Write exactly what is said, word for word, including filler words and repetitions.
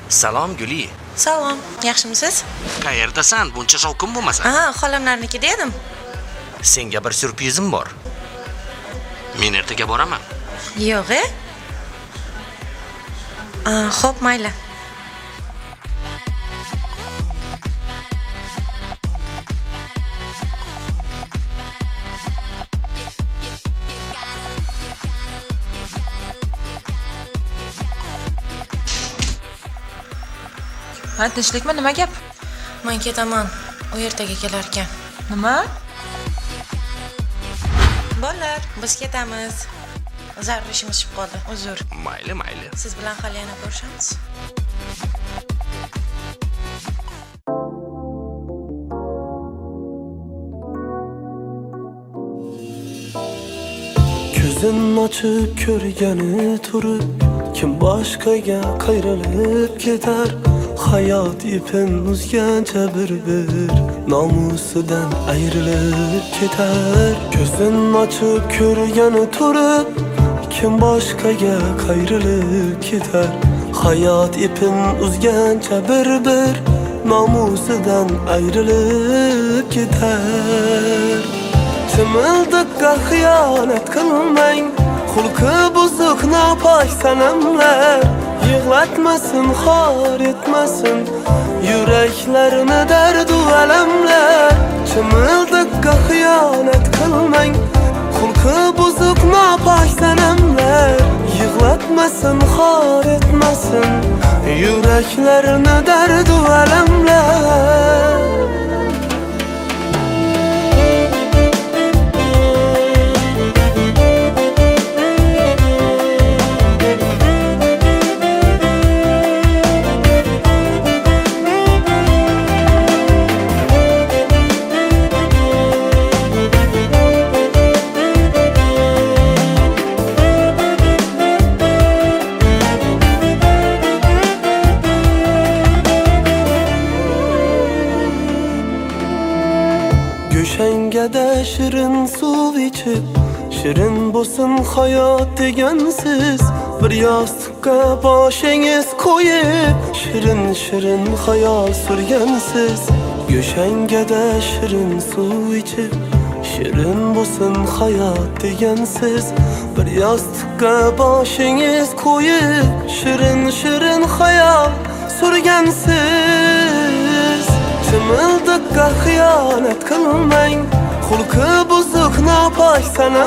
Salom Guli. Salom, yaxshimisiz? Qayerdasan? Buncha shovqin bo'lmasa. Ha, xolamlarnikida edim. Senga bir syurprizim bor. Men ertaga boraman. Yo'q-e? Ah, xo'p, mayli. Ha, tinchlikmi, nima gap? Men ketaman. U ertaga kelar ekan. Nima? Bolalar, biz ketamiz. Zarur ishimiz chiqib qoldi. Uzr. Mayli, mayli. Siz bilan hali yana ko'rishamiz. Ko'zin ochib ko'rgani turib, kim boshqaga qayrilib ketar. Hayot ipin uzgancha bir-bir nomusidan ayrilib ketar. Ko'zin ochib ko'rgani turib, kim boshqaga qayrilib ketar. Hayot ipin uzgancha bir-bir nomusidan ayrilib ketar. Chimildiqqa xiyonat qilmang, xulqi buzuq nopoy sanamlar. Yig'latmasin, xor etmasin yuraklarini dardu alamlar. Chimildiqqa xiyonat qilmang, xulqi buzuq nopoy sanamlar. Yig'latmasin, xor etmasin yuraklarini dardu alamlar. Go'shangada shirin suv ichib, shirin bo'lsin hayot degansiz. Bir yostiqqa boshingiz qo'yib, shirin shirin xayol surgansiz. Go'shangada shirin suv ichib, shirin bo'lsin hayot degansiz. Bir yostiqqa boshingiz qo'yib, shirin shirin xayol surgansiz. Chimildiqqa xiyonat qilmang, xulqi buzuq nopoy sanam